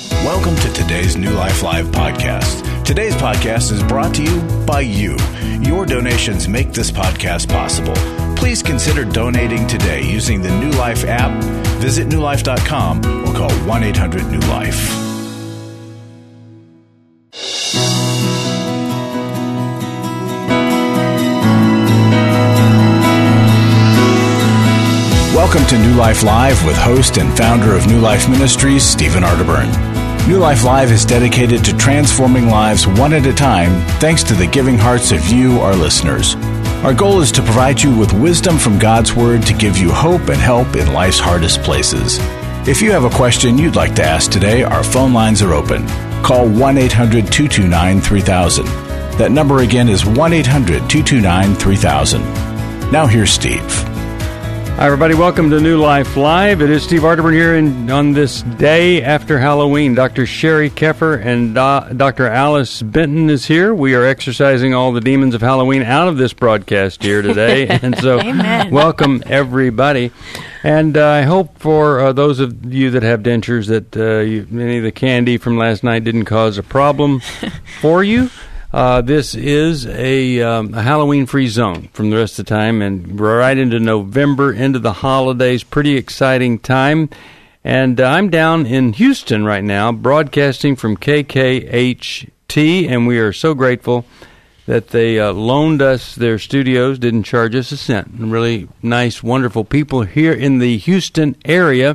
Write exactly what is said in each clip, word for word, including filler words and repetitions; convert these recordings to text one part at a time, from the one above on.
Welcome to today's New Life Live podcast. Today's podcast is brought to you by you. Your donations make this podcast possible. Please consider donating today using the New Life app. Visit new life dot com or call one eight hundred new life. Welcome to New Life Live with host and founder of New Life Ministries, Stephen Arterburn. New Life Live is dedicated to transforming lives one at a time thanks to the giving hearts of you, our listeners. Our goal is to provide you with wisdom from God's Word to give you hope and help in life's hardest places. If you have a question you'd like to ask today, our phone lines are open. Call one eight hundred two two nine three thousand. That number again is one eight hundred two two nine three thousand. Now here's Steve. Hi, everybody. Welcome to New Life Live. It is Steve Arterburn here, and on this day after Halloween, Doctor Sherry Keffer and Do- Doctor Alice Benton is here. We are exorcising all the demons of Halloween out of this broadcast here today, and so Amen. Welcome, everybody. And uh, I hope for uh, those of you that have dentures that uh, you, any of the candy from last night didn't cause a problem for you. Uh, this is a, um, a Halloween-free zone from the rest of the time, and we're right into November, into the holidays. Pretty exciting time. And uh, I'm down in Houston right now, broadcasting from K K H T, and we are so grateful that they uh, loaned us their studios, didn't charge us a cent. And really nice, wonderful people here in the Houston area.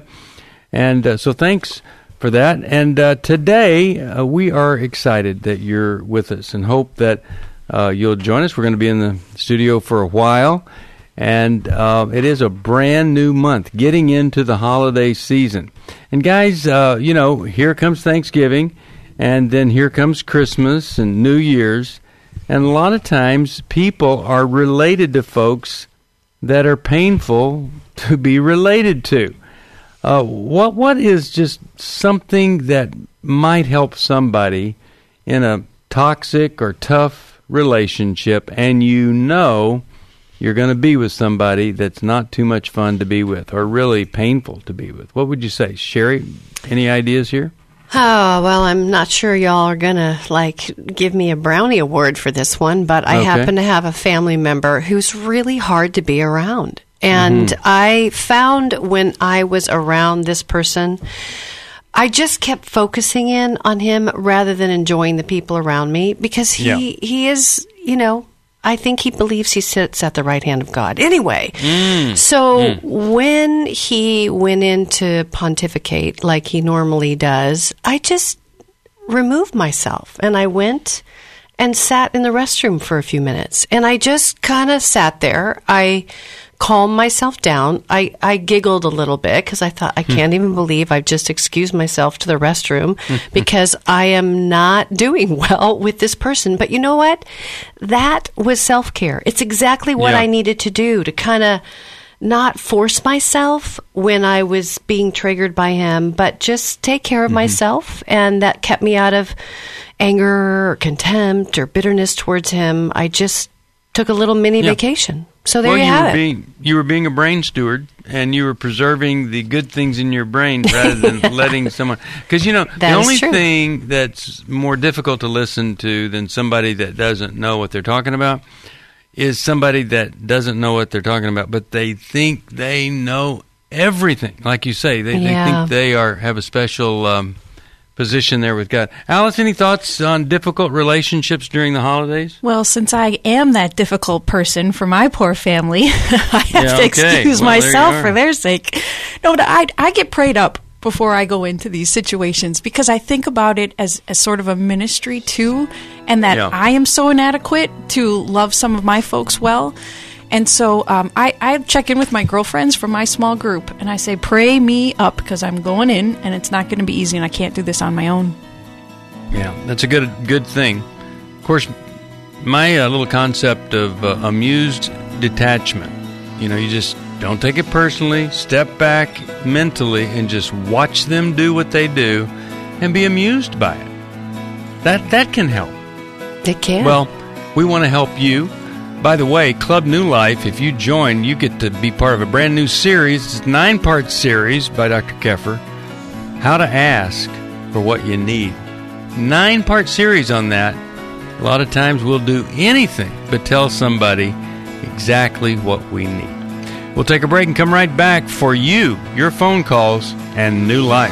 And uh, so thanks for that. And uh, today uh, we are excited that you're with us and hope that uh, you'll join us. We're going to be in the studio for a while, and uh, it is a brand new month, getting into the holiday season. And guys, uh, you know, here comes Thanksgiving, and then here comes Christmas and New Year's, and a lot of times people are related to folks that are painful to be related to. Uh, what what is just something that might help somebody in a toxic or tough relationship, and you know you're going to be with somebody that's not too much fun to be with or really painful to be with? What would you say, Sherry? Any ideas here? Oh, well, I'm not sure y'all are going to, like, give me a brownie award for this one, but I Okay. happen to have a family member who's really hard to be around. And mm-hmm. I found when I was around this person, I just kept focusing in on him rather than enjoying the people around me because he, Yeah. he is, you know, I think he believes he sits at the right hand of God. Anyway, Mm. so Mm. when he went in to pontificate like he normally does, I just removed myself and I went and sat in the restroom for a few minutes. And I just kind of sat there. I calmed myself down. I, I giggled a little bit because I thought, I can't even believe I've just excused myself to the restroom because I am not doing well with this person. But you know what? That was self-care. It's exactly what Yeah. I needed to do to kind of not force myself when I was being triggered by him, but just take care of mm-hmm. myself. And that kept me out of anger or contempt or bitterness towards him. I just took a little mini Yeah. vacation. So there well, you, you have were it. Being, you were being a brain steward, and you were preserving the good things in your brain rather than letting someone... Because, you know, That the is only true. thing that's more difficult to listen to than somebody that doesn't know what they're talking about is somebody that doesn't know what they're talking about, but they think they know everything. Like you say, they, Yeah. they think they are have a special... Um, position there with God. Alice, any thoughts on difficult relationships during the holidays? Well, since I am that difficult person for my poor family, I have Yeah, to okay. excuse Well, there you myself are. for their sake. No, but I, I get prayed up before I go into these situations because I think about it as, as sort of a ministry too, and that Yeah. I am so inadequate to love some of my folks well. And so um, I, I check in with my girlfriends from my small group, and I say, pray me up because I'm going in, and it's not going to be easy, and I can't do this on my own. Yeah, that's a good good thing. Of course, my uh, little concept of uh, amused detachment, you know, you just don't take it personally, step back mentally, and just watch them do what they do and be amused by it. That, that can help. It can. Well, we want to help you. By the way, Club New Life, if you join, you get to be part of a brand new series. It's a nine-part series by Doctor Keffer, How to Ask for what you need. Nine-part series on that. A lot of times we'll do anything but tell somebody exactly what we need. We'll take a break and come right back for you, your phone calls, and new life.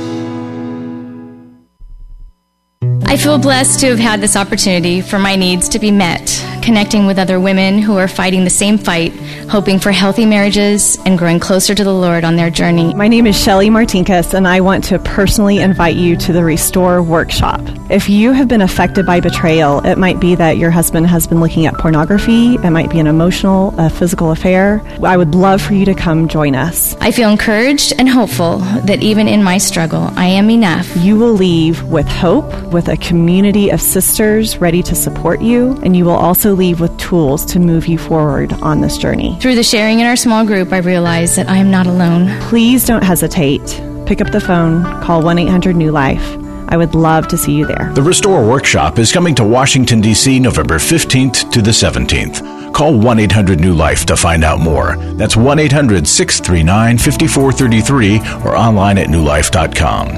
I feel blessed to have had this opportunity for my needs to be met, connecting with other women who are fighting the same fight, hoping for healthy marriages and growing closer to the Lord on their journey. My name is Shelly Martinkus, and I want to personally invite you to the Restore Workshop. If you have been affected by betrayal, it might be that your husband has been looking at pornography, it might be an emotional, a physical affair. I would love for you to come join us. I feel encouraged and hopeful that even in my struggle, I am enough. You will leave with hope, with a community of sisters ready to support you, and you will also leave with tools to move you forward on this journey. Through the sharing in our small group, I realize that I am not alone. Please don't hesitate. Pick up the phone, call one eight hundred new life. I would love to see you there. The Restore Workshop is coming to Washington, D C November fifteenth to the seventeenth. Call one eight hundred new life to find out more. That's one eight hundred six three nine five four three three or online at new life dot com.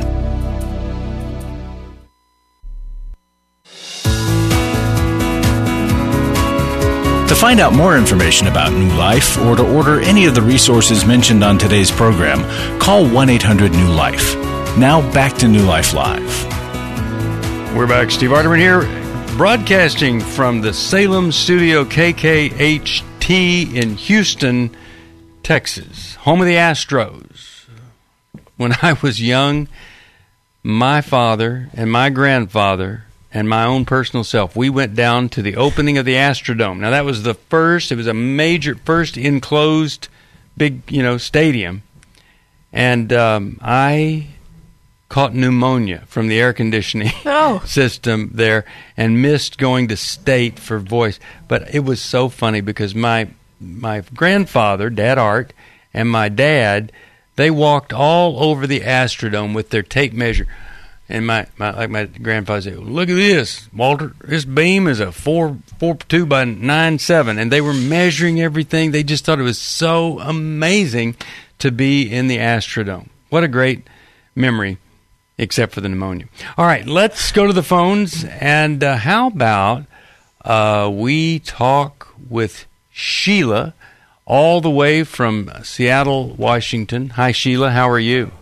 To find out more information about New Life or to order any of the resources mentioned on today's program, call one eight hundred new life. Now back to New Life Live. We're back. Steve Arterburn here, broadcasting from the Salem studio, K K H T in Houston, Texas, home of the Astros. When I was young, my father and my grandfather and my own personal self, we went down to the opening of the Astrodome. Now, that was the first, it was a major, first enclosed big, you know, stadium. And um, I caught pneumonia from the air conditioning oh. system there and missed going to state for voice. But it was so funny because my my grandfather, Dad Art, and my dad, they walked all over the Astrodome with their tape measure. And my, my like my grandfather said, look at this, Walter. This beam is a four four two by nine seven, and they were measuring everything. They just thought it was so amazing to be in the Astrodome. What a great memory, except for the pneumonia. All right, let's go to the phones. And uh, how about uh, we talk with Sheila, all the way from Seattle, Washington. Hi, Sheila. How are you?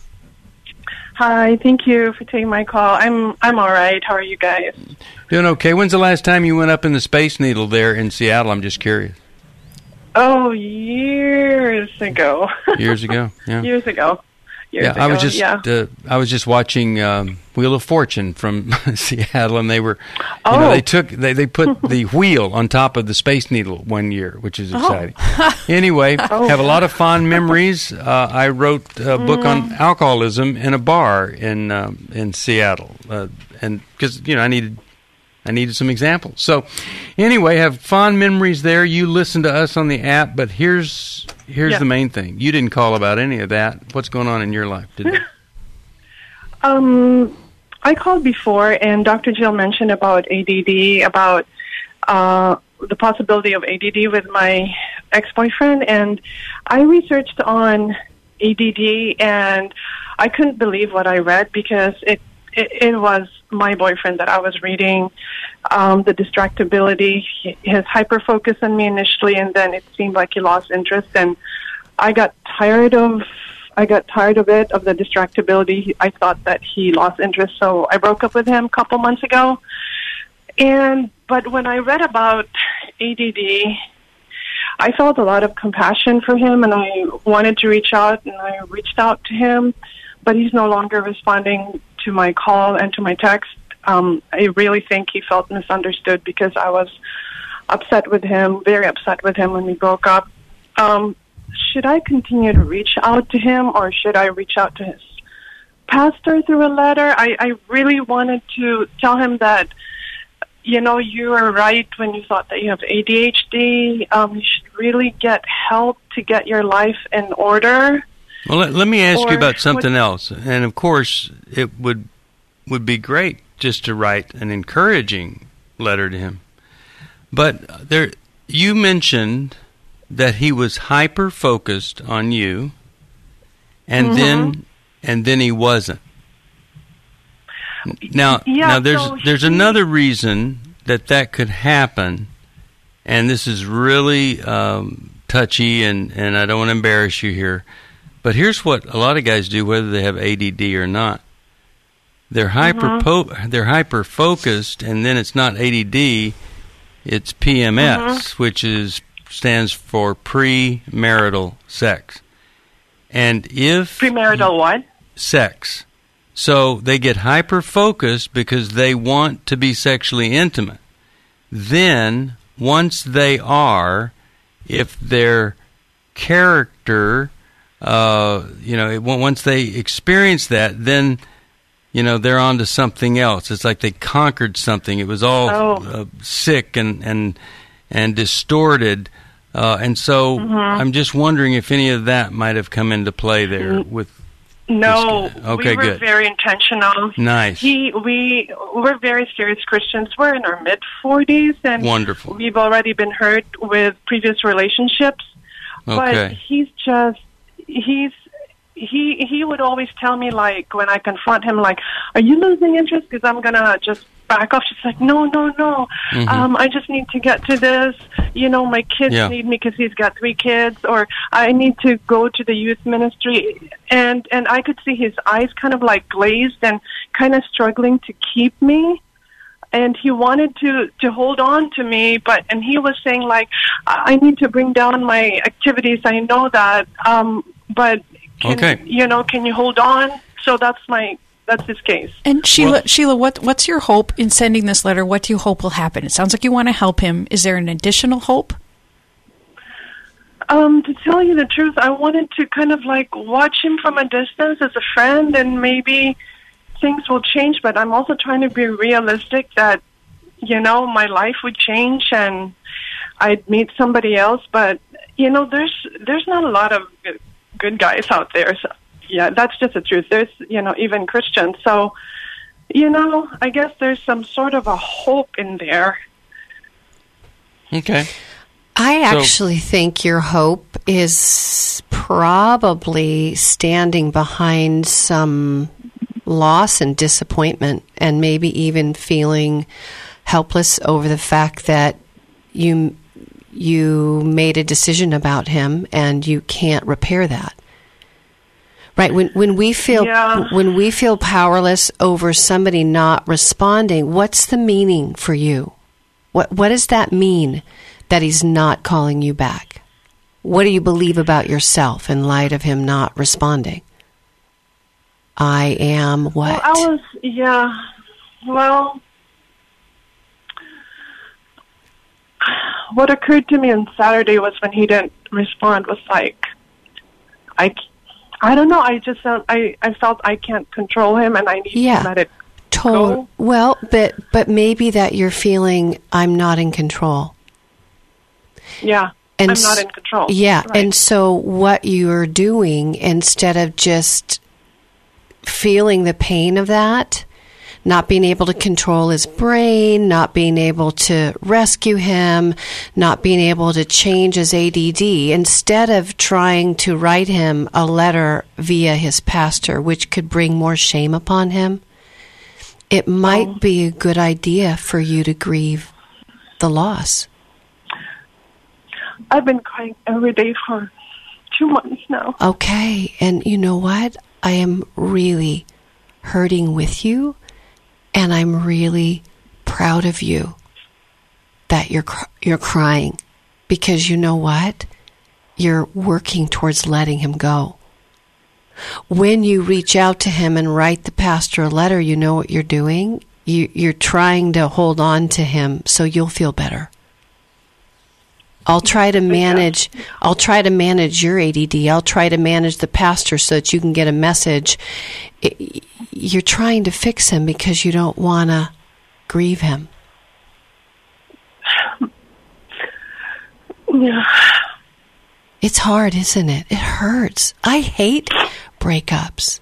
Hi, thank you for taking my call. I'm I'm all right. How are you guys? Doing okay. When's the last time you went up in the Space Needle there in Seattle? I'm just curious. Oh, years ago. Years ago, yeah. Years ago. Years yeah, ago. I was just yeah. uh, I was just watching um, Wheel of Fortune from Seattle, and they were, you oh. know, they took they they put the wheel on top of the Space Needle one year, which is exciting. Oh. Anyway, oh. have a lot of fond memories. Uh, I wrote a book mm. on alcoholism in a bar in um, in Seattle, uh, and because you know I needed. I needed some examples. So, anyway, have fond memories there. You listen to us on the app, but here's here's yeah. the main thing. You didn't call about any of that. What's going on in your life today? um, I called before, and Doctor Jill mentioned about A D D, about uh, the possibility of A D D with my ex-boyfriend, and I researched on A D D, and I couldn't believe what I read because it It, it was my boyfriend that I was reading, um, the distractibility, his hyper-focus on me initially, and then it seemed like he lost interest, and I got tired of I got tired of it, of the distractibility. I thought that he lost interest, so I broke up with him a couple months ago. And but when I read about A D D, I felt a lot of compassion for him, and I wanted to reach out, and I reached out to him, but he's no longer responding to my call and to my text. Um, I really think he felt misunderstood because I was upset with him, very upset with him when we broke up. Um, should I continue to reach out to him, or should I reach out to his pastor through a letter? I, I really wanted to tell him that, you know, you were right when you thought that you have A D H D. Um, you should really get help to get your life in order. Well, let, let me ask or you about something would, else. And, of course, it would would be great just to write an encouraging letter to him. But there, you mentioned that he was hyper-focused on you, and mm-hmm. then and then he wasn't. Now, yeah, now there's so there's he, another reason that that could happen, and this is really um, touchy, and, and I don't want to embarrass you here, but here's what a lot of guys do, whether they have A D D or not. They're hyper po- they're hyper focused, and then it's not A D D, it's P M S, mm-hmm. which is stands for premarital sex. And if premarital what? Sex. So they get hyper focused because they want to be sexually intimate. Then once they are, if their character, uh, you know, once they experience that, then you know, they're on to something else. It's like they conquered something. It was all oh. uh, sick and, and and distorted. Uh, and so mm-hmm. I'm just wondering if any of that might have come into play there with No, okay, we were good. very intentional. Nice. He, we, we're very serious Christians. We're in our mid forties, and wonderful. We've already been hurt with previous relationships. Okay. But he's just, he's, he, he would always tell me, like, when I confront him, like, are you losing interest? Because I'm going to just back off. She's like, no, no, no. Mm-hmm. Um, I just need to get to this. You know, my kids yeah. need me because he's got three kids, or I need to go to the youth ministry. And, and I could see his eyes kind of like glazed and kind of struggling to keep me. And he wanted to, to hold on to me, but, and he was saying, like, I need to bring down my activities. I know that. Um, but, can, okay. you know, can you hold on? So that's my, that's his case. And Sheila, well, Sheila, what what's your hope in sending this letter? What do you hope will happen? It sounds like you want to help him. Is there an additional hope? Um, to tell you the truth, I wanted to kind of like watch him from a distance as a friend, and maybe things will change. But I'm also trying to be realistic that, you know, my life would change and I'd meet somebody else. But you know, there's there's not a lot of good, good guys out there. So. Yeah, that's just the truth. There's, you know, even Christians. So, you know, I guess there's some sort of a hope in there. Okay. I so, actually think your hope is probably standing behind some loss and disappointment, and maybe even feeling helpless over the fact that you you made a decision about him and you can't repair that. Right, when when we feel yeah. when we feel powerless over somebody not responding, what's the meaning for you? What what does that mean that he's not calling you back? What do you believe about yourself in light of him not responding? I am what? Well, I was yeah. Well, what occurred to me on Saturday was when he didn't respond was like, I. I don't know. I just felt I, I felt I can't control him, and I need yeah. to let it Total. go. Well, but but maybe that you're feeling I'm not in control. Yeah, and I'm not in control. Yeah, right. And so what you're doing, instead of just feeling the pain of that, not being able to control his brain, not being able to rescue him, not being able to change his A D D, instead of trying to write him a letter via his pastor, which could bring more shame upon him, it might oh. be a good idea for you to grieve the loss. I've been crying every day for two months now. Okay, and you know what? I am really hurting with you. And I'm really proud of you that you're cr- you're crying, because you know what? You're working towards letting him go. When you reach out to him and write the pastor a letter, you know what you're doing? You, you're trying to hold on to him so you'll feel better. I'll try to manage. I'll try to manage your A D D. I'll try to manage the pastor so that you can get a message. It, you're trying to fix him because you don't want to grieve him. Yeah. It's hard, isn't it? It hurts. I hate breakups.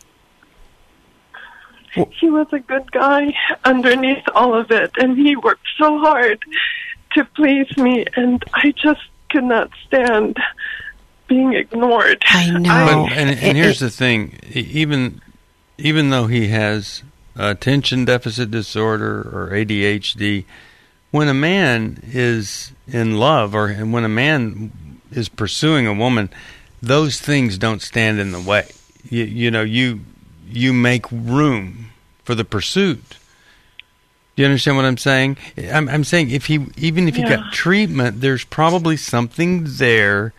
He was a good guy underneath all of it, and he worked so hard to please me, and I just could not stand being ignored. I know. But, and, and here's it, the thing: even even though he has attention deficit disorder or A D H D, when a man is in love or when a man is pursuing a woman, those things don't stand in the way. You, you know, you you make room for the pursuit. Do you understand what I'm saying? I'm, I'm saying if he even if he Yeah. got treatment, there's probably something there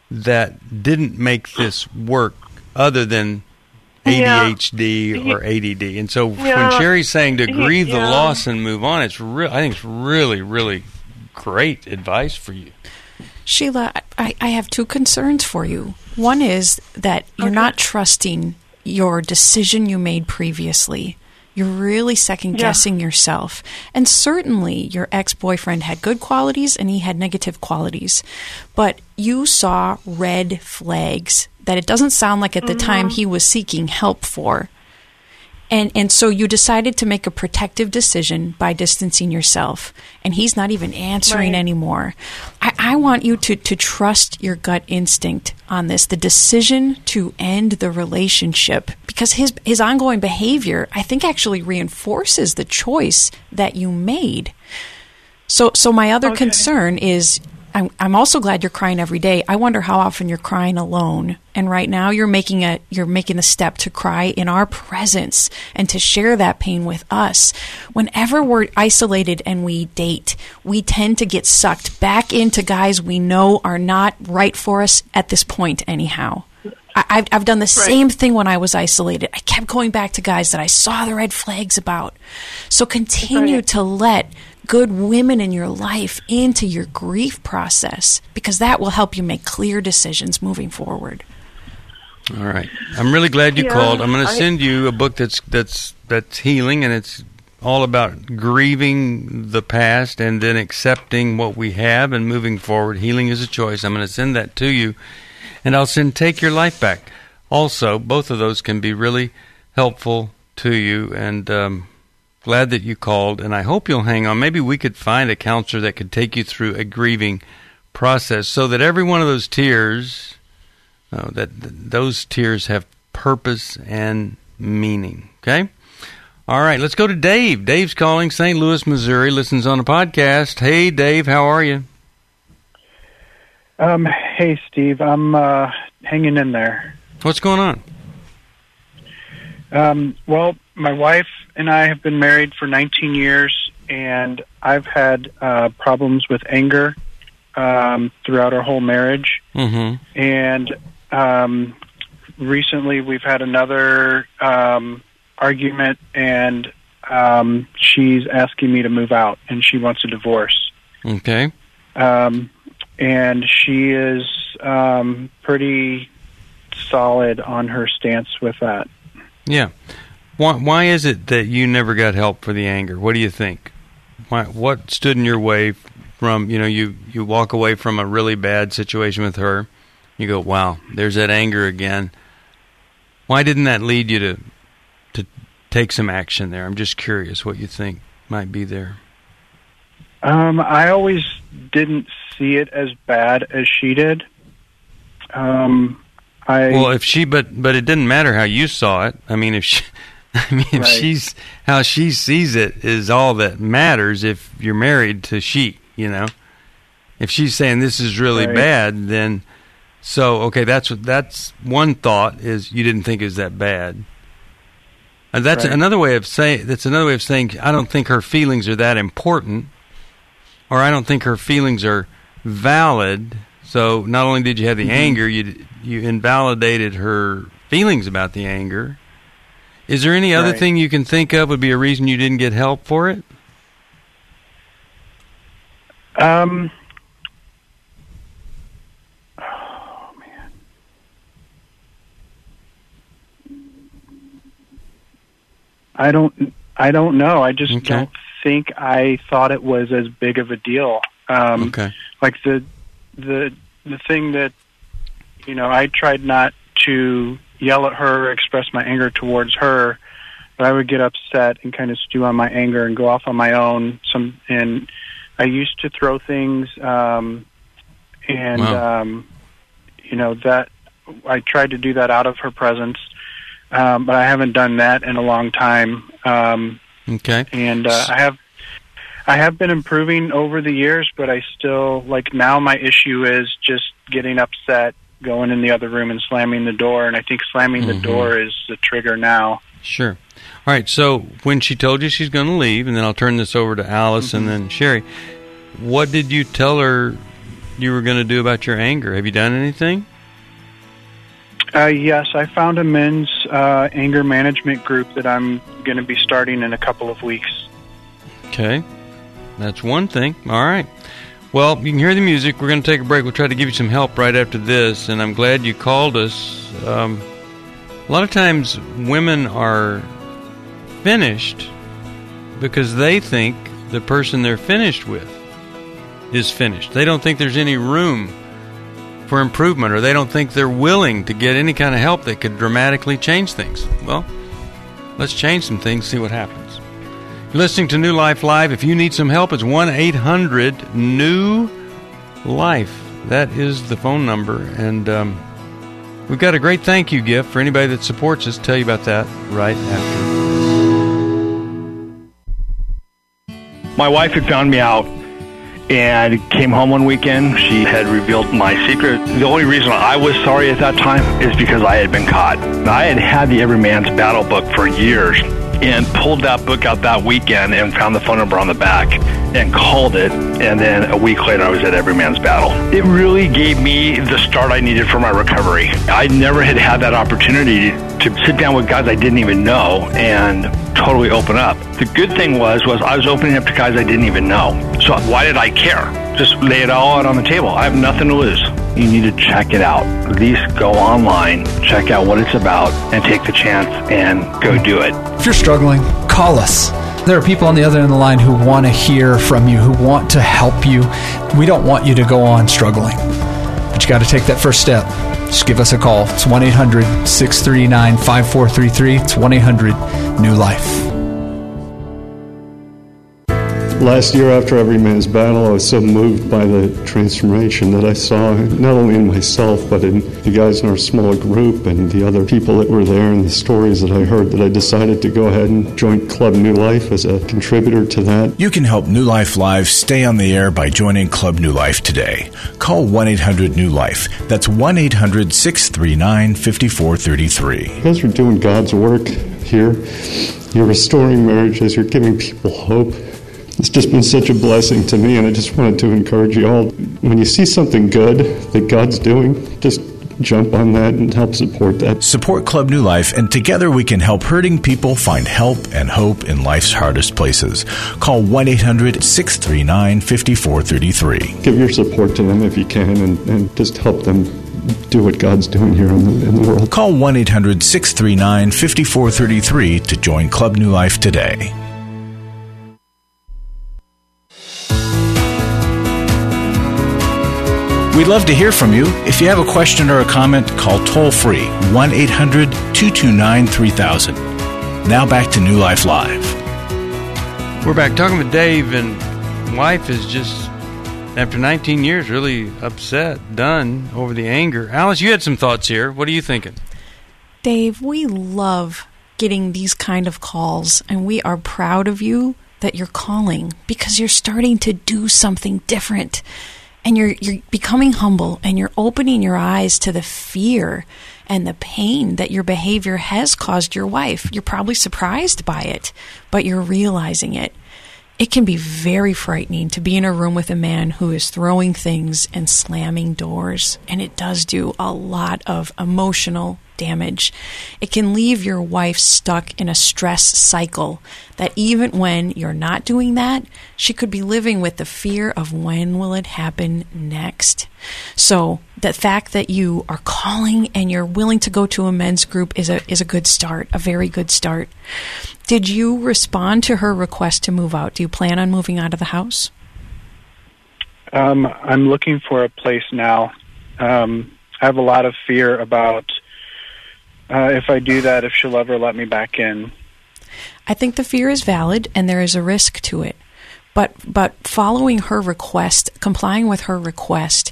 that didn't make this work other than A D H D Yeah. or A D D. And so Yeah. when Sherry's saying to He- grieve the yeah. loss and move on, it's real. I think it's really, really great advice for you. Sheila, I, I have two concerns for you. One is that you're Okay. not trusting your decision you made previously. You're really second guessing yourself. And certainly your ex-boyfriend had good qualities and he had negative qualities. But you saw red flags that it doesn't sound like at the time he was seeking help for. And and so you decided to make a protective decision by distancing yourself. And he's not even answering Right. anymore. I, I want you to, to trust your gut instinct on this, the decision to end the relationship. Because his, his ongoing behavior, I think, actually reinforces the choice that you made. So so my other Okay. concern is I'm, I'm also glad you're crying every day. I wonder how often you're crying alone. And right now you're making a you're making the step to cry in our presence and to share that pain with us. Whenever we're isolated and we date, we tend to get sucked back into guys we know are not right for us at this point anyhow. I, I've, I've done the same thing when I was isolated. I kept going back to guys that I saw the red flags about. So continue Right. to let good women in your life into your grief process, because that will help you make clear decisions moving forward. All right. I'm really glad you Yeah, called. I'm going to I- send you a book that's that's that's healing, and it's all about grieving the past and then accepting what we have and moving forward. Healing is a choice. I'm going to send that to you, and I'll send Take Your Life Back. Also, both of those can be really helpful to you, and um, glad that you called, and I hope you'll hang on. Maybe we could find a counselor that could take you through a grieving process so that every one of those tears, uh, that th- those tears have purpose and meaning. Okay? All right, let's go to Dave. Dave's calling, Saint Louis, Missouri, listens on a podcast. Hey, Dave, how are you? Um, hey, Steve. I'm uh, hanging in there. What's going on? Um, well, my wife and I have been married for nineteen years, and I've had uh, problems with anger um, throughout our whole marriage. Mm-hmm. And um, recently we've had another um, argument, and um, she's asking me to move out, and she wants a divorce. Okay. Um, and she is um, pretty solid on her stance with that. Yeah. Why, why is it that you never got help for the anger? What do you think? Why, what stood in your way from, you know, you, you walk away from a really bad situation with her. You go, wow, there's that anger again. Why didn't that lead you to to take some action there? I'm just curious what you think might be there. Um, I always didn't see it as bad as she did. Um, I Well, if she, but but it didn't matter how you saw it. I mean, if she, I mean, if Right. she's how she sees it is all that matters. If you're married to she, you know, if she's saying this is really Right. bad, then so okay, that's what that's one thought is you didn't think it was that bad. And that's Right. another way of saying that's another way of saying I don't think her feelings are that important, or I don't think her feelings are valid. So not only did you have the Mm-hmm. anger, you you invalidated her feelings about the anger. Is there any other Right. thing you can think of would be a reason you didn't get help for it? Um. Oh man. I don't. I don't know. I just Okay. don't think I thought it was as big of a deal. Um, Okay. Like the the the thing that you know, I tried not to yell at her, or express my anger towards her, but I would get upset and kind of stew on my anger and go off on my own. Some and I used to throw things, um, and Wow. um, you know that I tried to do that out of her presence. um, but I haven't done that in a long time. Um, okay. And uh, I have I have been improving over the years, but I still, like now my issue is just getting upset, going in the other room and slamming the door, and I think slamming mm-hmm. the door is the trigger now. Sure. All right, so when she told you she's going to leave, and then I'll turn this over to Alice mm-hmm. and then Sherry, what did you tell her you were going to do about your anger? Have you done anything? Uh, yes, I found a men's uh, anger management group that I'm going to be starting in a couple of weeks. Okay. That's one thing. All right. Well, you can hear the music. We're going to take a break. We'll try to give you some help right after this, and I'm glad you called us. Um, a lot of times women are finished because they think the person they're finished with is finished. They don't think there's any room for improvement, or they don't think they're willing to get any kind of help that could dramatically change things. Well, let's change some things, see what happens. You're listening to New Life Live. If you need some help, it's one eight hundred new life. That is the phone number. And um, we've got a great thank you gift for anybody that supports us. Tell you about that right after. My wife had found me out and came home one weekend. She had revealed my secret. The only reason I was sorry at that time is because I had been caught. I had had the Every Man's Battle book for years and pulled that book out that weekend and found the phone number on the back and called it. And then a week later, I was at Every Man's Battle. It really gave me the start I needed for my recovery. I never had had that opportunity to sit down with guys I didn't even know and totally open up. The good thing was, was I was opening up to guys I didn't even know. So why did I care? Just lay it all out on the table. I have nothing to lose. You need to check it out. At least go online, check out what it's about, and take the chance and go do it. If you're struggling, call us. There are people on the other end of the line who want to hear from you, who want to help you. We don't want you to go on struggling, but you got to take that first step. Just give us a call. It's one eight hundred six three nine five four three three. It's one eight hundred new life. Last year, after Every Man's Battle, I was so moved by the transformation that I saw, not only in myself, but in the guys in our small group and the other people that were there and the stories that I heard, that I decided to go ahead and join Club New Life as a contributor to that. You can help New Life Live stay on the air by joining Club New Life today. Call one eight hundred new life. That's one eight hundred six three nine five four three three. You guys are doing God's work here. You're restoring marriages. You're giving people hope. It's just been such a blessing to me, and I just wanted to encourage you all. When you see something good that God's doing, just jump on that and help support that. Support Club New Life, and together we can help hurting people find help and hope in life's hardest places. Call one eight hundred six three nine five four three three. Give your support to them if you can, and, and just help them do what God's doing here in the, in the world. Call one eight hundred six three nine five four three three to join Club New Life today. We'd love to hear from you. If you have a question or a comment, call toll-free one eight hundred two two nine three thousand. Now back to New Life Live. We're back talking with Dave, and wife is just, after nineteen years, really upset, done over the anger. Alice, you had some thoughts here. What are you thinking? Dave, we love getting these kind of calls, and we are proud of you that you're calling because you're starting to do something different. And you're you're becoming humble, and you're opening your eyes to the fear and the pain that your behavior has caused your wife. You're probably surprised by it, but you're realizing it. It can be very frightening to be in a room with a man who is throwing things and slamming doors, and it does do a lot of emotional damage. It can leave your wife stuck in a stress cycle that even when you're not doing that, she could be living with the fear of when will it happen next. So the fact that you are calling and you're willing to go to a men's group is a is a good start, a very good start. Did you respond to her request to move out? Do you plan on moving out of the house? Um, I'm looking for a place now. Um, I have a lot of fear about uh, if I do that, if she'll ever let me back in. I think the fear is valid, and there is a risk to it. But but following her request, complying with her request,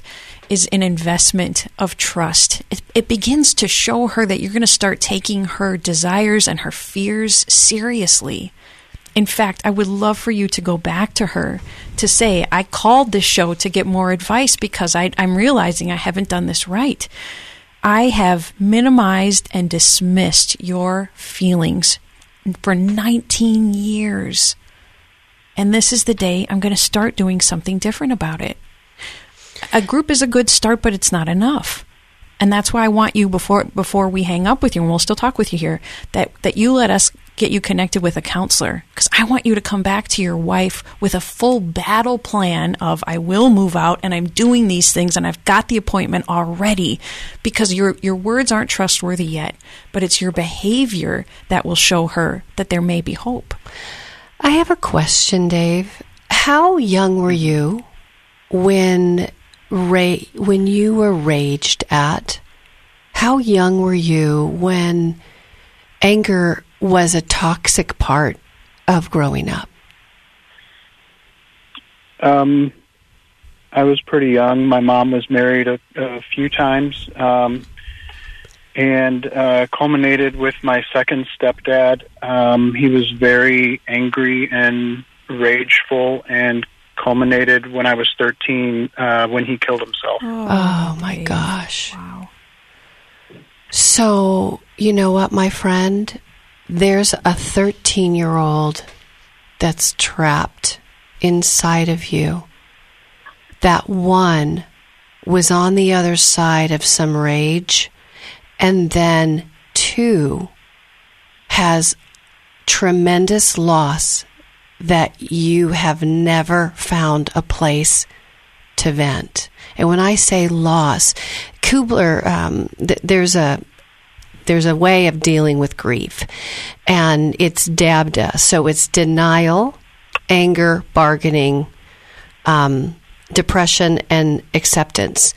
is an investment of trust. It, it begins to show her that you're going to start taking her desires and her fears seriously. In fact, I would love for you to go back to her to say, I called this show to get more advice because I, I'm realizing I haven't done this right. I have minimized and dismissed your feelings for nineteen years. And this is the day I'm going to start doing something different about it. A group is a good start, but it's not enough. And that's why I want you, before before we hang up with you, and we'll still talk with you here, that, that you let us get you connected with a counselor. Because I want you to come back to your wife with a full battle plan of, I will move out, and I'm doing these things, and I've got the appointment already. Because your, your words aren't trustworthy yet, but it's your behavior that will show her that there may be hope. I have a question, Dave. How young were you when ra- when you were raged at? How young were you when anger was a toxic part of growing up? Um, I was pretty young. My mom was married a, a few times, um, and uh, culminated with my second stepdad. Um, he was very angry and rageful, and culminated when I was thirteen, uh, when he killed himself. Oh, oh my Dave. Gosh. Wow. So, you know what, my friend? There's a thirteen-year-old that's trapped inside of you. That one was on the other side of some rage, and then two has tremendous loss that you have never found a place to vent. And when I say loss, Kubler, um, th- there's a there's a way of dealing with grief, and it's D A B D A. So it's denial, anger, bargaining, um, depression, and acceptance.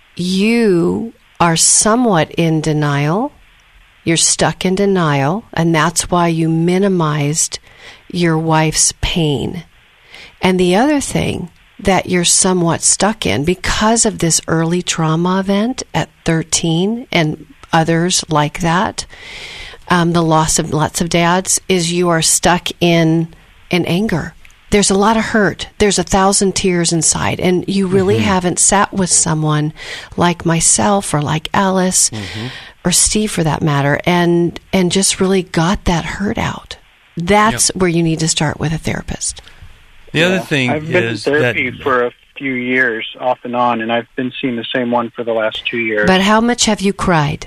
You are somewhat in denial. You're stuck in denial, and that's why you minimized your wife's pain. And the other thing that you're somewhat stuck in, because of this early trauma event at thirteen and others like that, um, the loss of lots of dads, is you are stuck in in anger. There's a lot of hurt. There's a thousand tears inside, and you really mm-hmm. haven't sat with someone like myself or like Alice mm-hmm. or Steve, for that matter, and and just really got that hurt out. That's yep. where you need to start with a therapist. The yeah. other thing I've been is in therapy that, for a few years, off and on, and I've been seeing the same one for the last two years. But how much have you cried?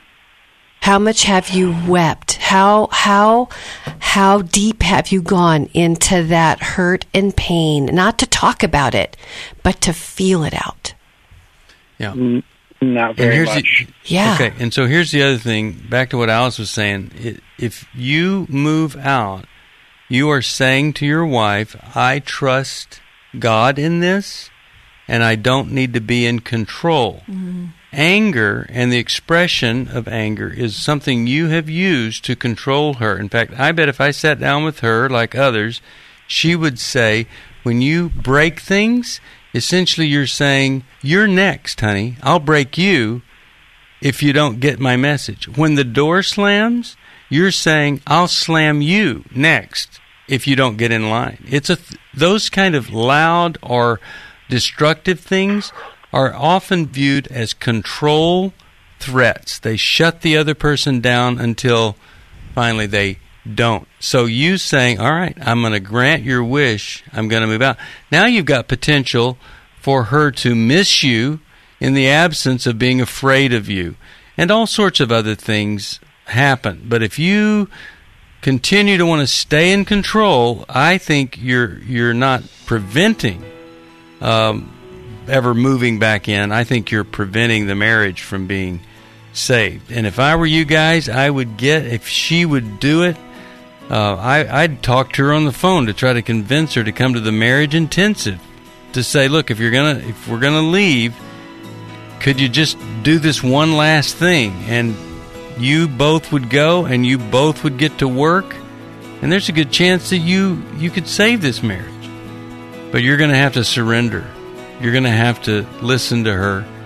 How much have you wept? How how how deep have you gone into that hurt and pain? Not to talk about it, but to feel it out. Yeah. Mm, not very and much. The, yeah. Okay, and so here's the other thing. Back to what Alice was saying. If you move out, you are saying to your wife, I trust God in this, and I don't need to be in control. Mm-hmm. Anger and the expression of anger is something you have used to control her. In fact, I bet if I sat down with her, like others, she would say, when you break things, essentially you're saying, you're next, honey. I'll break you if you don't get my message. When the door slams, you're saying, I'll slam you next if you don't get in line. It's a th- those kind of loud or destructive things are often viewed as control threats. They shut the other person down until finally they don't. So you saying, all right, I'm going to grant your wish, I'm going to move out. Now you've got potential for her to miss you in the absence of being afraid of you. And all sorts of other things happen. But if you continue to want to stay in control, I think you're you're not preventing um, ever moving back in. I think you're preventing the marriage from being saved. And if I were you guys, I would get, if she would do it, uh, I, I'd talk to her on the phone to try to convince her to come to the marriage intensive, to say, look, if you're gonna, if we're gonna leave, could you just do this one last thing? And you both would go, and you both would get to work, and there's a good chance that you you could save this marriage. But you're going to have to surrender. You're going to have to listen to her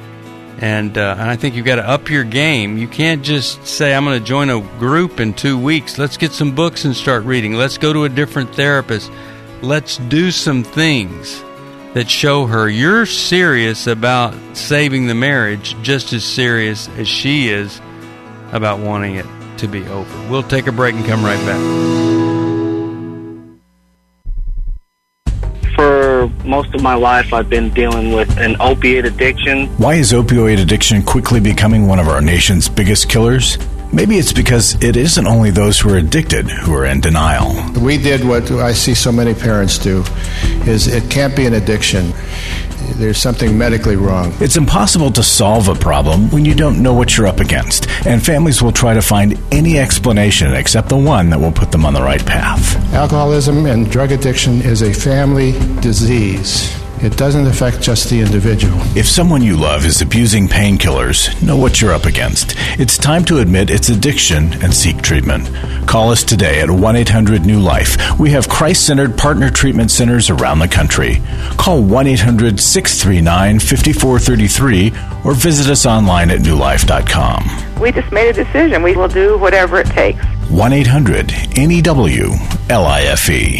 And, uh, and I think you've got to up your game. You can't just say, I'm going to join a group in two weeks. Let's get some books and start reading. Let's go to a different therapist. Let's do some things that show her you're serious about saving the marriage, just as serious as she is about wanting it to be over. We'll take a break and come right back. For most of my life, I've been dealing with an opiate addiction. Why is opioid addiction quickly becoming one of our nation's biggest killers? Maybe it's because it isn't only those who are addicted who are in denial. We did what I see so many parents do, is it can't be an addiction. There's something medically wrong. It's impossible to solve a problem when you don't know what you're up against, and families will try to find any explanation except the one that will put them on the right path. Alcoholism and drug addiction is a family disease. It doesn't affect just the individual. If someone you love is abusing painkillers, know what you're up against. It's time to admit it's addiction and seek treatment. Call us today at one eight hundred new life. We have Christ-centered partner treatment centers around the country. Call one eight hundred six three nine five four three three or visit us online at new life dot com. We just made a decision. We will do whatever it takes. one eight hundred N E W L I F E.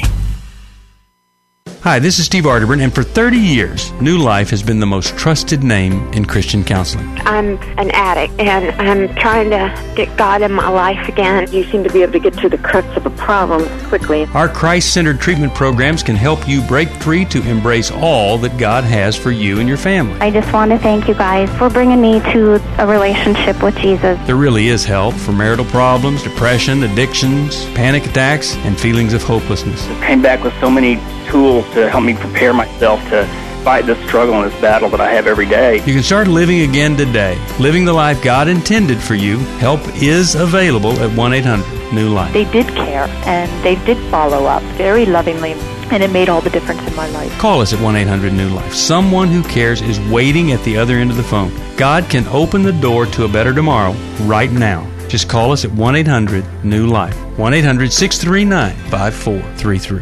Hi, this is Steve Arterburn, and for thirty years, New Life has been the most trusted name in Christian counseling. I'm an addict, and I'm trying to get God in my life again. You seem to be able to get to the crux of a problem quickly. Our Christ-centered treatment programs can help you break free to embrace all that God has for you and your family. I just want to thank you guys for bringing me to a relationship with Jesus. There really is help for marital problems, depression, addictions, panic attacks, and feelings of hopelessness. I came back with so many tools to help me prepare myself to fight this struggle and this battle that I have every day. You can start living again today, living the life God intended for you. Help is available at one eight hundred new life. They did care, and they did follow up very lovingly, and it made all the difference in my life. Call us at one eight hundred new life. Someone who cares is waiting at the other end of the phone. God can open the door to a better tomorrow right now. Just call us at one eight hundred new life. one eight hundred six three nine five four three three.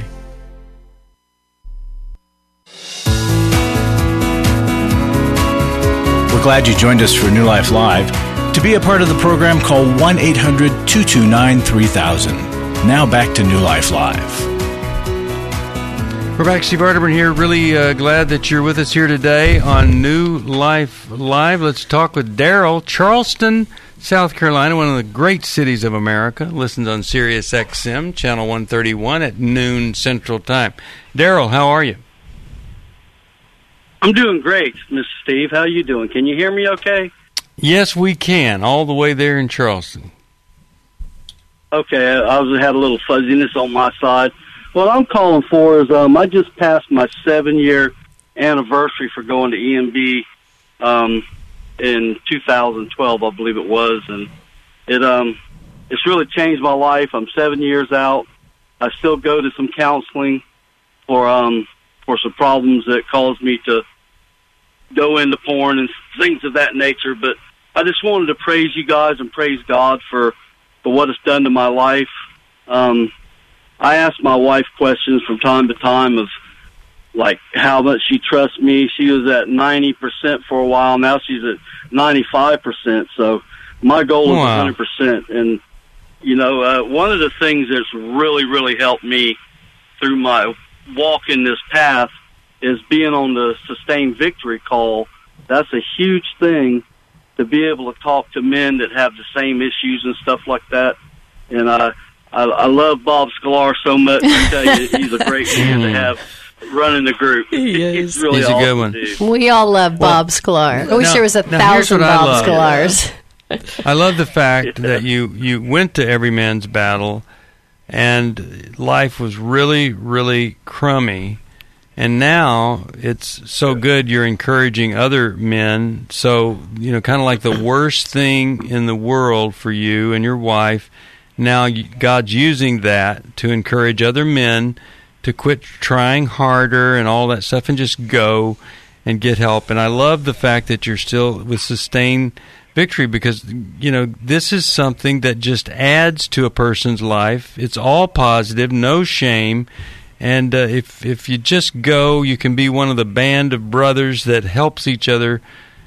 Glad you joined us for New Life Live. To be a part of the program, call one eight hundred two two nine three thousand. Now back to New Life Live. We're back. Steve Arterburn here. Really uh, glad that you're with us here today on New Life Live. Let's talk with Daryl. Charleston, South Carolina, one of the great cities of America. Listens on Sirius X M, channel one thirty-one at noon Central Time. Daryl, how are you? I'm doing great, Mister Steve. How are you doing? Can you hear me okay? Yes, we can, all the way there in Charleston. Okay, I was had a little fuzziness on my side. What I'm calling for is um, I just passed my seven-year anniversary for going to E M B um, in two thousand twelve, I believe it was, and it um, it's really changed my life. I'm seven years out. I still go to some counseling for um, for some problems that caused me to go into porn and things of that nature, but I just wanted to praise you guys and praise God for, for what it's done to my life. Um, I ask my wife questions from time to time of, like, how much she trusts me. She was at ninety percent for a while. Now she's at ninety-five percent, so my goal is wow. one hundred percent. And, you know, uh, one of the things that's really, really helped me through my walk in this path is being on the Sustained Victory call. That's a huge thing to be able to talk to men that have the same issues and stuff like that. And I, I, I love Bob Sklar so much. I tell you, he's a great man to have running the group. He is. He's really he's a awesome good one. Dude. We all love Bob well, Sklar. I wish now, there was a thousand Bob Sklars. I love the fact that you, you went to Every Man's Battle and life was really, really crummy. And now it's so good you're encouraging other men. So, you know, kind of like the worst thing in the world for you and your wife, now God's using that to encourage other men to quit trying harder and all that stuff and just go and get help. And I love the fact that you're still with Sustained Victory because, you know, this is something that just adds to a person's life. It's all positive, no shame. And uh, if if you just go, you can be one of the band of brothers that helps each other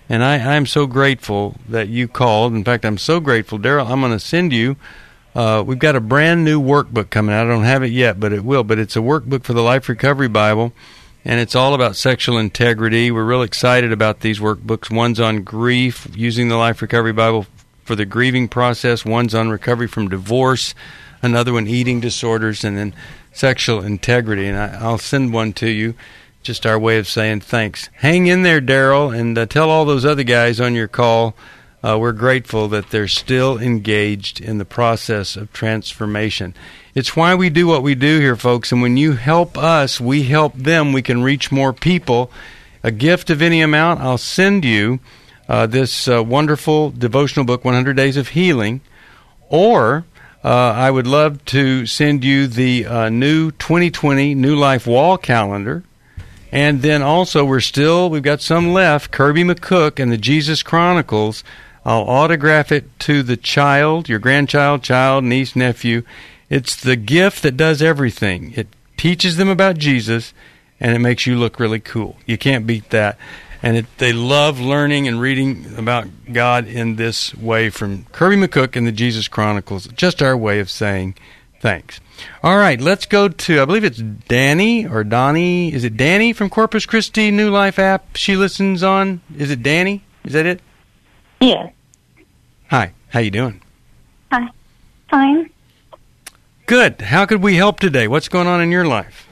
And I, I'm so grateful that you called. In fact, I'm so grateful, Daryl, I'm going to send you, uh, we've got a brand new workbook coming out. I don't have it yet, but it will. But it's a workbook for the Life Recovery Bible, and it's all about sexual integrity. We're real excited about these workbooks. One's on grief, using the Life Recovery Bible for the grieving process. One's on recovery from divorce. Another one, eating disorders, and then sexual integrity. And I, I'll send one to you. Just our way of saying thanks. Hang in there, Daryl, and uh, tell all those other guys on your call uh, we're grateful that they're still engaged in the process of transformation. It's why we do what we do here, folks, and when you help us, we help them. We can reach more people. A gift of any amount, I'll send you uh, this uh, wonderful devotional book, one hundred Days of Healing, or uh, I would love to send you the uh, new twenty twenty New Life Wall Calendar. And then also, we're still, we've got some left, Kirby McCook and the Jesus Chronicles. I'll autograph it to the child, your grandchild, child, niece, nephew. It's the gift that does everything. It teaches them about Jesus, and it makes you look really cool. You can't beat that. And it, they love learning and reading about God in this way from Kirby McCook and the Jesus Chronicles. Just our way of saying thanks. All right, let's go to, I believe it's Danny or Donnie. Is it Danny from Corpus Christi New Life app she listens on? Is it Danny? Is that it? Yes. Hi, how you doing? Hi. Fine. Good. How could we help today? What's going on in your life?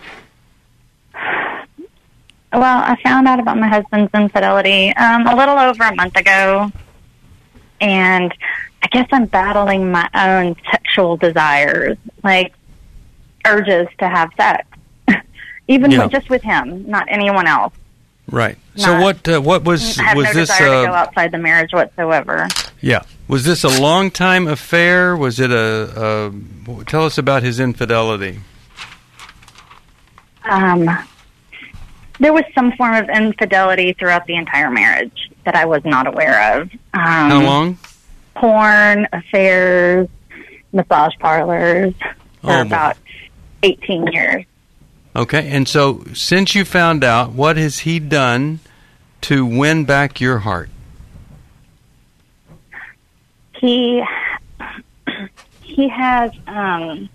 Well, I found out about my husband's infidelity um, a little over a month ago, and I guess I'm battling my own sexual desires, like urges to have sex, even yeah. with, just with him, not anyone else. Right. Not, so what? Uh, what was I have was no this? desire Uh, to go outside the marriage whatsoever. Yeah. Was this a long time affair? Was it a, a? Tell us about his infidelity. Um, there was some form of infidelity throughout the entire marriage that I was not aware of. Um, How long? Porn, affairs, massage parlors for Oh, boy. about eighteen years. Okay, and so since you found out, what has he done to win back your heart? He he has um,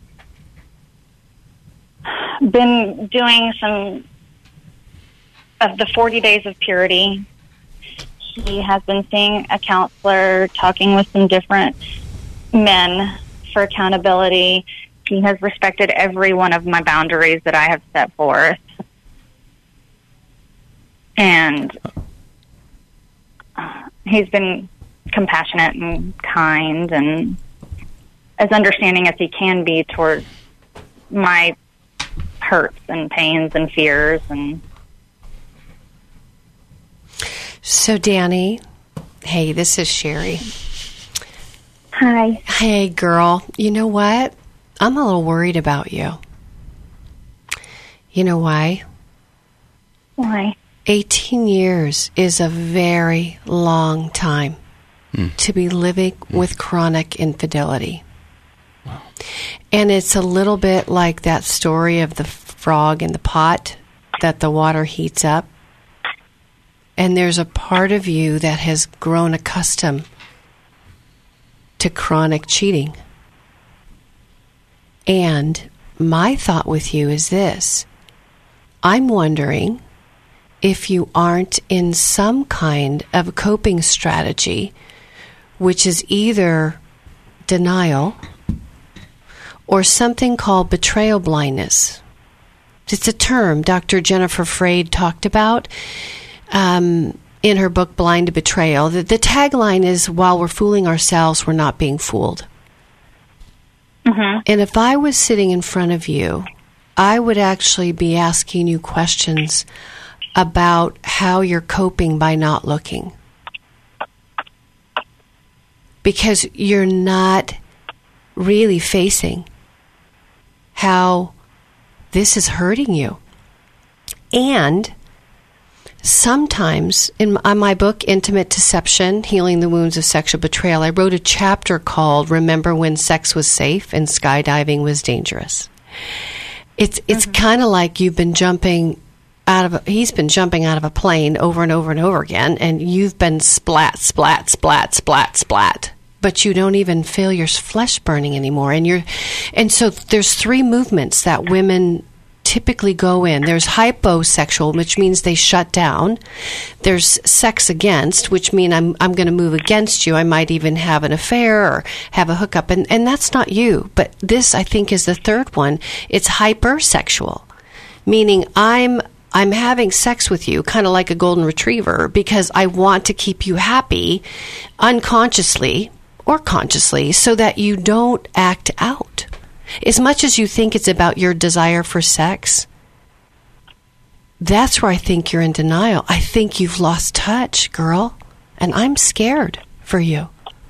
been doing some of the forty days of purity. He has been seeing a counselor, talking with some different men for accountability. He has respected every one of my boundaries that I have set forth. And uh, he's been compassionate and kind and as understanding as he can be towards my hurts and pains and fears. And so, Danny, hey, this is Sherry. Hi. Hey, girl. You know what? I'm a little worried about you. You know why? Why? eighteen years is a very long time mm. to be living mm. with chronic infidelity. Wow. And it's a little bit like that story of the frog in the pot that the water heats up. And there's a part of you that has grown accustomed to chronic cheating. And my thought with you is this. I'm wondering if you aren't in some kind of a coping strategy, which is either denial or something called betrayal blindness. It's a term Doctor Jennifer Freyd talked about um, in her book, Blind to Betrayal. The, the tagline is, while we're fooling ourselves, we're not being fooled. Mm-hmm. And if I was sitting in front of you, I would actually be asking you questions about how you're coping by not looking. Because you're not really facing how this is hurting you. And sometimes, in my book, Intimate Deception, Healing the Wounds of Sexual Betrayal, I wrote a chapter called Remember When Sex Was Safe and Skydiving Was Dangerous. It's, it's mm-hmm. kind of like you've been jumping out of a, he's been jumping out of a plane over and over and over again, and you've been splat, splat, splat, splat, splat. But you don't even feel your flesh burning anymore. And you're, and so there's three movements that women typically go in. There's hyposexual, which means they shut down. There's sex against, which means I'm I'm going to move against you. I might even have an affair or have a hookup, and and that's not you. But this, I think, is the third one. It's hypersexual, meaning I'm I'm having sex with you, kind of like a golden retriever, because I want to keep you happy, unconsciously or consciously, so that you don't act out. As much as you think it's about your desire for sex, that's where I think you're in denial. I think you've lost touch, girl, and I'm scared for you.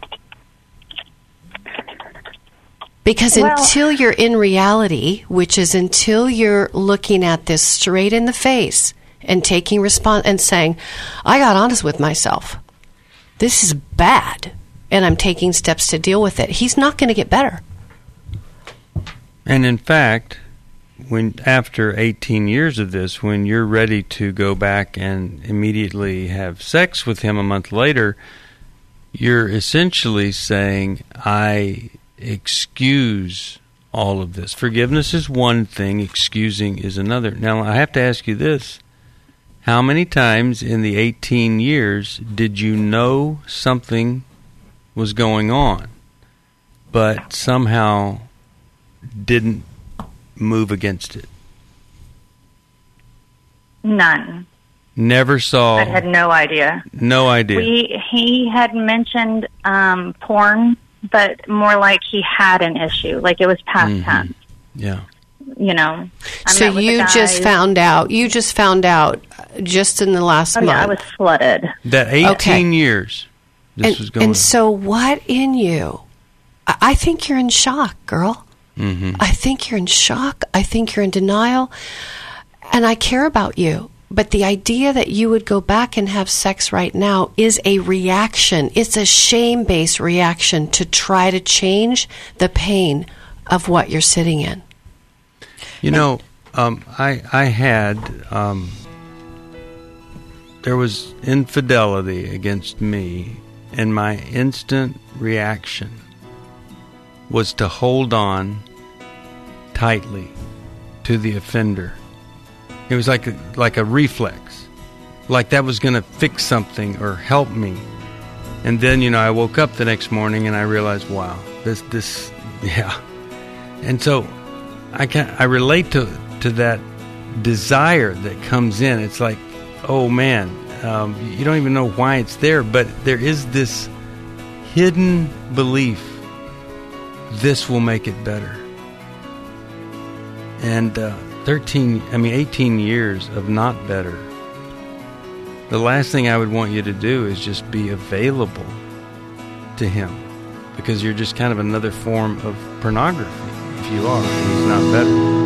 Because Well- until you're in reality, which is until you're looking at this straight in the face and taking response and saying, I got honest with myself. This is bad. And I'm taking steps to deal with it. He's not going to get better. And in fact, when after eighteen years of this, when you're ready to go back and immediately have sex with him a month later, you're essentially saying, I excuse all of this. Forgiveness is one thing, excusing is another. Now, I have to ask you this. How many times in the eighteen years did you know something was going on, but somehow didn't move against it? None. Never saw. I had no idea. No idea. We he had mentioned um, porn, but more like he had an issue, like it was past Mhm. tense. Yeah. You know. I So met with the you just guys. found out. You just found out just in the last Oh, month. yeah, I was flooded. That eighteen Okay. years this and, was going and on. so what in you? I, I think you're in shock, girl. Mm-hmm. I think you're in shock. I think you're in denial. And I care about you. But the idea that you would go back and have sex right now is a reaction. It's a shame-based reaction to try to change the pain of what you're sitting in. You know, um, I I had um, there was infidelity against me, and my instant reaction was to hold on tightly to the offender. It was like a, like a reflex, like that was going to fix something or help me. And then, you know, I woke up the next morning and I realized, wow, this this yeah. And so I can I relate to to that desire that comes in. It's like, oh man, um, you don't even know why it's there, but there is this hidden belief. This will make it better. And uh, thirteen, I mean, eighteen years of not better. The last thing I would want you to do is just be available to him, because you're just kind of another form of pornography. If you are, he's not better.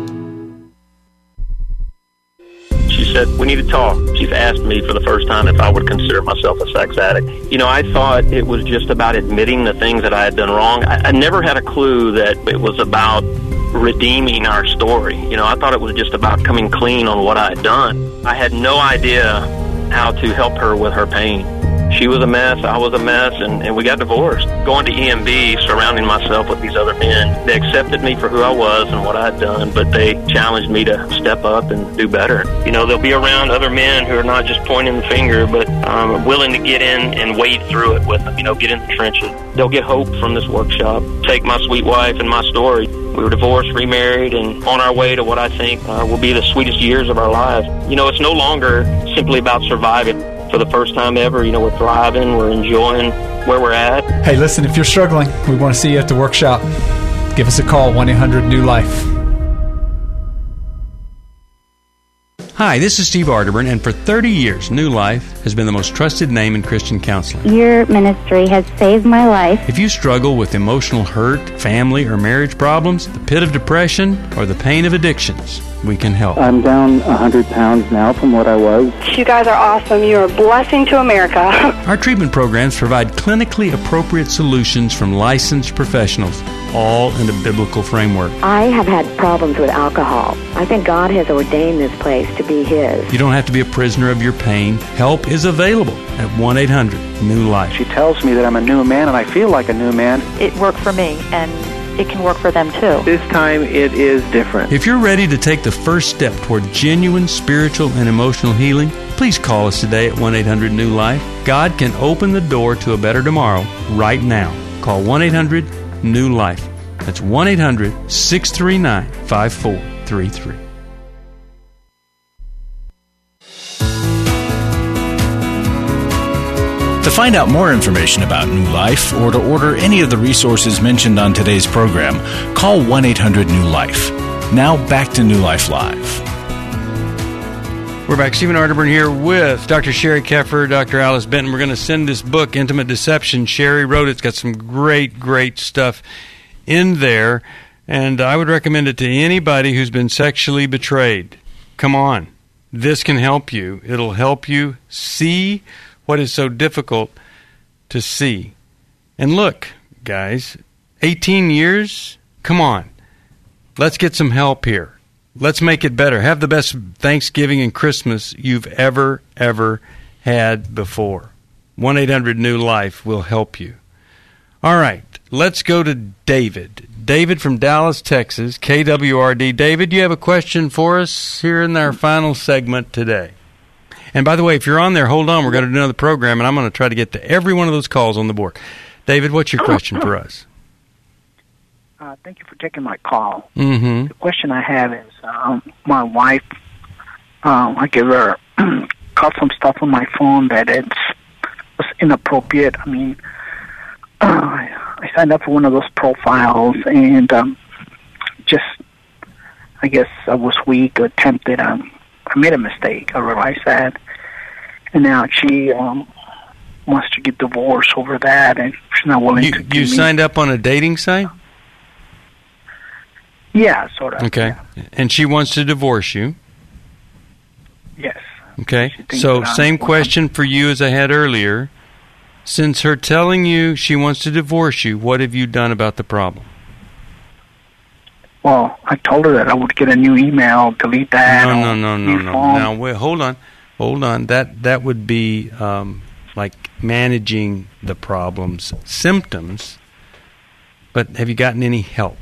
She said, we need to talk. She's asked me for the first time if I would consider myself a sex addict. You know, I thought it was just about admitting the things that I had done wrong. I, I never had a clue that it was about redeeming our story. You know, I thought it was just about coming clean on what I had done. I had no idea how to help her with her pain. She was a mess, I was a mess, and, and we got divorced. Going to E M B, surrounding myself with these other men, they accepted me for who I was and what I had done, but they challenged me to step up and do better. You know, they'll be around other men who are not just pointing the finger, but um, willing to get in and wade through it with them, you know, get in the trenches. They'll get hope from this workshop. Take my sweet wife and my story. We were divorced, remarried, and on our way to what I think uh, will be the sweetest years of our lives. You know, it's no longer simply about surviving. For the first time ever, you know, we're thriving, we're enjoying where we're at. Hey, listen, if you're struggling, we want to see you at the workshop. Give us a call, one eight hundred new life. Hi, this is Steve Arterburn, and for thirty years, New Life has been the most trusted name in Christian counseling. Your ministry has saved my life. If you struggle with emotional hurt, family or marriage problems, the pit of depression, or the pain of addictions, we can help. I'm down one hundred pounds now from what I was. You guys are awesome. You're a blessing to America. Our treatment programs provide clinically appropriate solutions from licensed professionals. all in a biblical framework. I have had problems with alcohol. I think God has ordained this place to be His. You don't have to be a prisoner of your pain. Help is available at one eight hundred new life. She tells me that I'm a new man, and I feel like a new man. It worked for me, and it can work for them too. This time it is different. If you're ready to take the first step toward genuine spiritual and emotional healing, please call us today at one eight hundred new life. God can open the door to a better tomorrow right now. Call one eight hundred new life. That's one eight hundred six three nine five four three three. To find out more information about New Life or to order any of the resources mentioned on today's program, call one eight hundred new life. Now back to New Life Live. We're back. Stephen Arterburn here with Doctor Sherry Keffer, Doctor Alice Benton. We're going to send this book, Intimate Deception. Sherry wrote it. It's got some great, great stuff in there, and I would recommend it to anybody who's been sexually betrayed. Come on. This can help you. It'll help you see what is so difficult to see. And look, guys, eighteen years? Come on. Let's get some help here. Let's make it better. Have the best Thanksgiving and Christmas you've ever, ever had before. one eight hundred new life will help you. All right, let's go to David. David from Dallas, Texas, K W R D. David, you have a question for us here in our final segment today. And by the way, if you're on there, hold on. We're going to do another program, and I'm going to try to get to every one of those calls on the board. David, what's your question for us? Uh, thank you for taking my call. Mm-hmm. The question I have is, um, my wife, um, I give her, caught some stuff on my phone that it's was inappropriate. I mean, uh, I signed up for one of those profiles, and um, just, I guess I was weak or tempted. Um, I made a mistake. I realized that. And now she um, wants to get divorced over that, and she's not willing you, to give You me. signed up on a dating site? Yeah, sort of. Okay. Yeah. And she wants to divorce you? Yes. Okay. thinks So that I'm same one. question for you as I had earlier. Since her telling you she wants to divorce you, what have you done about the problem? Well, I told her that I would get a new email, delete that. No, or no, no, no, new no. phone. Now, wait, hold on. Hold on. That that would be um, like managing the problem's symptoms. But have you gotten any help?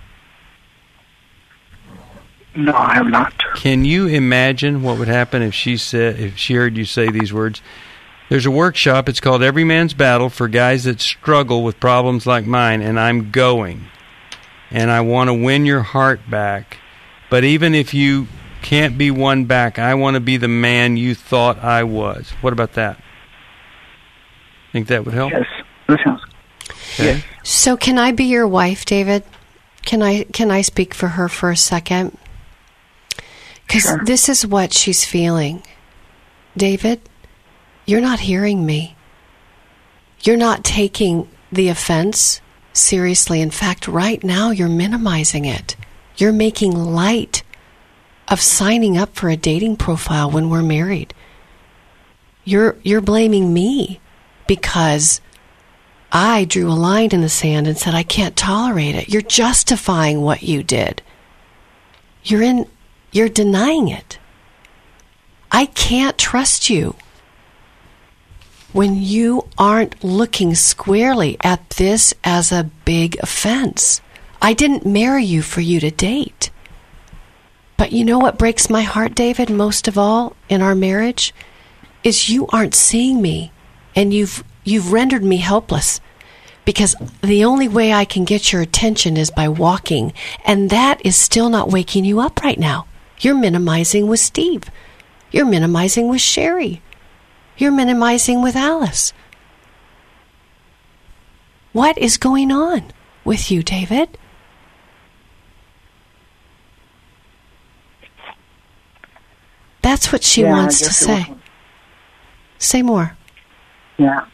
No, I have not. Can you imagine what would happen if she said, if she heard you say these words? There's a workshop. It's called Every Man's Battle for guys that struggle with problems like mine, and I'm going. And I want to win your heart back. But even if you can't be won back, I want to be the man you thought I was. What about that? Think that would help? Yes, that sounds okay. Yes. So can I be your wife, David? Can I can I speak for her for a second? Because Sure. this is what she's feeling. David, you're not hearing me. You're not taking the offense seriously. In fact, right now you're minimizing it. You're making light of signing up for a dating profile when we're married. You're you're blaming me because I drew a line in the sand and said I can't tolerate it. You're justifying what you did. You're in you're denying it. I can't trust you when you aren't looking squarely at this as a big offense. I didn't marry you for you to date. But you know what breaks my heart, David, most of all in our marriage? Is you aren't seeing me, and you've you've rendered me helpless. Because the only way I can get your attention is by walking, and that is still not waking you up right now. You're minimizing with Steve. You're minimizing with Sherry. You're minimizing with Alice. What is going on with you, David? That's what she Yeah, I wants to guess it say. was- Say more. Yeah.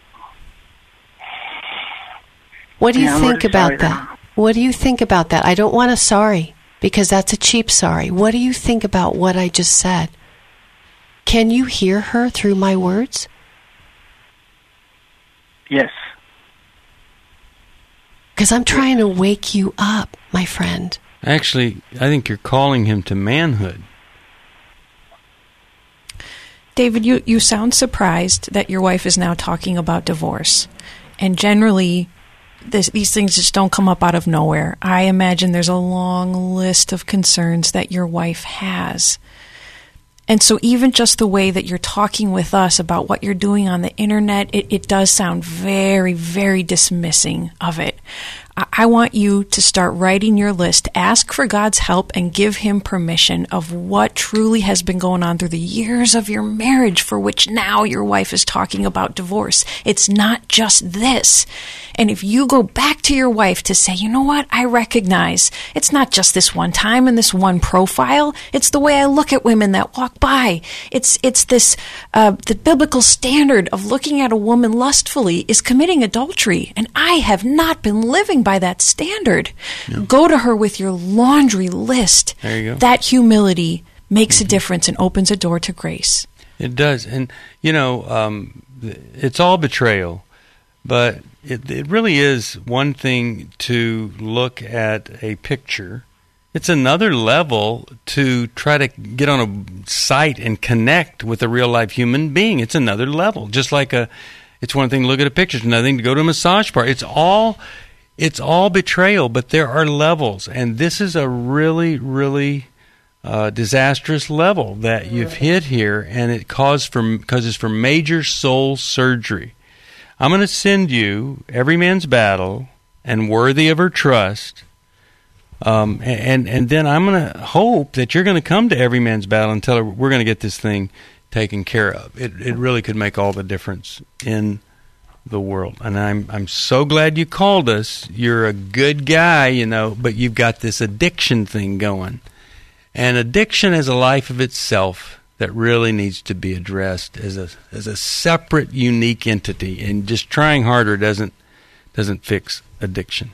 What do you Yeah, I'm think really about sorry that? What do you think about that? I don't want a sorry, because that's a cheap sorry. What do you think about what I just said? Can you hear her through my words? Yes. Because I'm trying to wake you up, my friend. Actually, I think you're calling him to manhood. David, you, you sound surprised that your wife is now talking about divorce. And generally, this, these things just don't come up out of nowhere. I imagine there's a long list of concerns that your wife has. And so even just the way that you're talking with us about what you're doing on the internet, it, it does sound very, very dismissing of it. I, I want you to start writing your list, ask for God's help, and give him permission of what truly has been going on through the years of your marriage for which now your wife is talking about divorce. It's not just this. And if you go back to your wife to say, you know what, I recognize it's not just this one time and this one profile. It's the way I look at women that walk by. It's it's this, uh, the biblical standard of looking at a woman lustfully is committing adultery. And I have not been living by that standard. No. Go to her with your laundry list. There you go. That humility makes mm-hmm. a difference and opens a door to grace. It does. And, you know, um, it's all betrayal. But it, it really is one thing to look at a picture. It's another level to try to get on a site and connect with a real-life human being. It's another level. Just like a, it's one thing to look at a picture. It's another thing to go to a massage party. It's all, it's all betrayal, but there are levels. And this is a really, really uh, disastrous level that you've hit here, and it caused for, causes for major soul surgery. I'm going to send you Every Man's Battle and Worthy of Her Trust, um, and and then I'm going to hope that you're going to come to Every Man's Battle and tell her we're going to get this thing taken care of. It it really could make all the difference in the world. And I'm I'm so glad you called us. You're a good guy, you know, but you've got this addiction thing going. And addiction is a life of itself that really needs to be addressed as a as a separate, unique entity, and just trying harder doesn't doesn't fix addiction.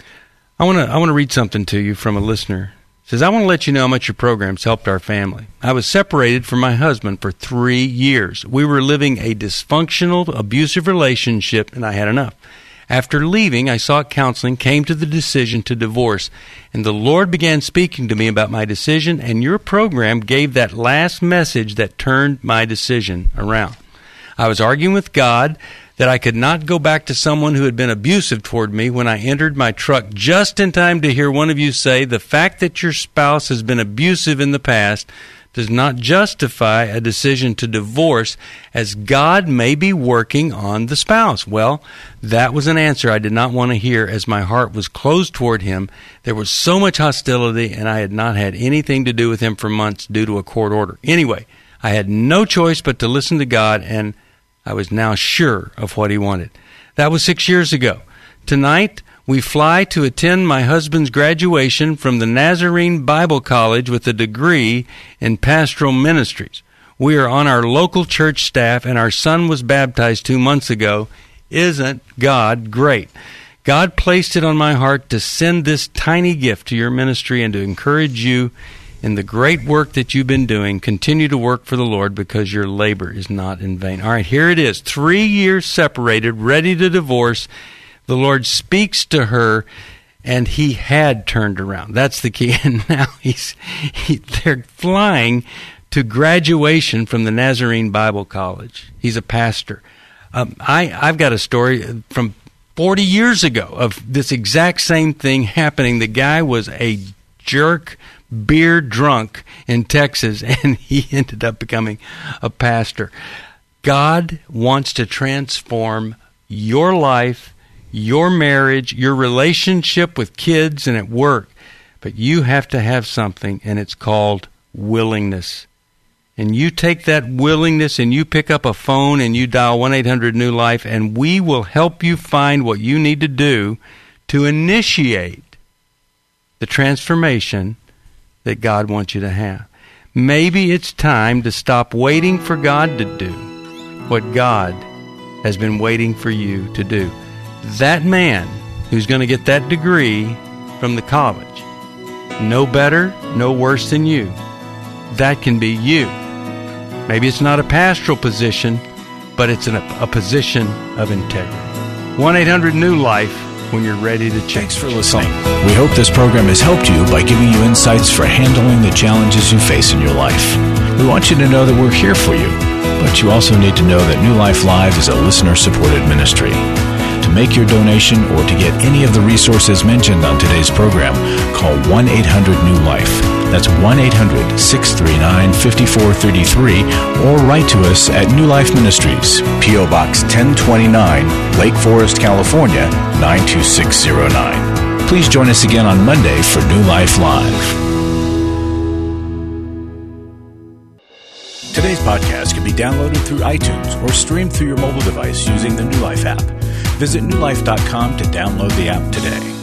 I want to I want to read something to you from a listener. It says, I want to let you know how much your programs helped our family. I was separated from my husband for three years. We were living a dysfunctional, abusive relationship, and I had enough. After leaving, I sought counseling, came to the decision to divorce, and the Lord began speaking to me about my decision, and your program gave that last message that turned my decision around. I was arguing with God that I could not go back to someone who had been abusive toward me when I entered my truck just in time to hear one of you say, the fact that your spouse has been abusive in the past does not justify a decision to divorce, as God may be working on the spouse. Well, that was an answer I did not want to hear, as my heart was closed toward him. There was so much hostility, and I had not had anything to do with him for months due to a court order. Anyway, I had no choice but to listen to God, and I was now sure of what he wanted. That was six years ago. Tonight, we fly to attend my husband's graduation from the Nazarene Bible College with a degree in pastoral ministries. We are on our local church staff, and our son was baptized two months ago. Isn't God great? God placed it on my heart to send this tiny gift to your ministry and to encourage you in the great work that you've been doing. Continue to work for the Lord, because your labor is not in vain. All right, here it is. Three years separated, ready to divorce. The Lord speaks to her, and he had turned around. That's the key. And now he's he, they're flying to graduation from the Nazarene Bible College. He's a pastor. Um, I, I've got a story from forty years ago of this exact same thing happening. The guy was a jerk, beer drunk in Texas, and he ended up becoming a pastor. God wants to transform your life, your marriage, your relationship with kids and at work. But you have to have something, and it's called willingness. And you take that willingness and you pick up a phone and you dial one eight hundred new life, and we will help you find what you need to do to initiate the transformation that God wants you to have. Maybe it's time to stop waiting for God to do what God has been waiting for you to do. That man who's going to get that degree from the college, no better, no worse than you. That can be you. Maybe it's not a pastoral position, but it's an, a position of integrity. one eight hundred new life when you're ready to change. Thanks for listening. We hope this program has helped you by giving you insights for handling the challenges you face in your life. We want you to know that we're here for you, but you also need to know that New Life Live is a listener-supported ministry. To make your donation or to get any of the resources mentioned on today's program, call one eight hundred new life. That's one eight hundred, six three nine, five four three three, or write to us at New Life Ministries, P O. Box ten twenty-nine, Lake Forest, California, nine two six zero nine. Please join us again on Monday for New Life Live. Today's podcast can be downloaded through iTunes or streamed through your mobile device using the New Life app. Visit new life dot com to download the app today.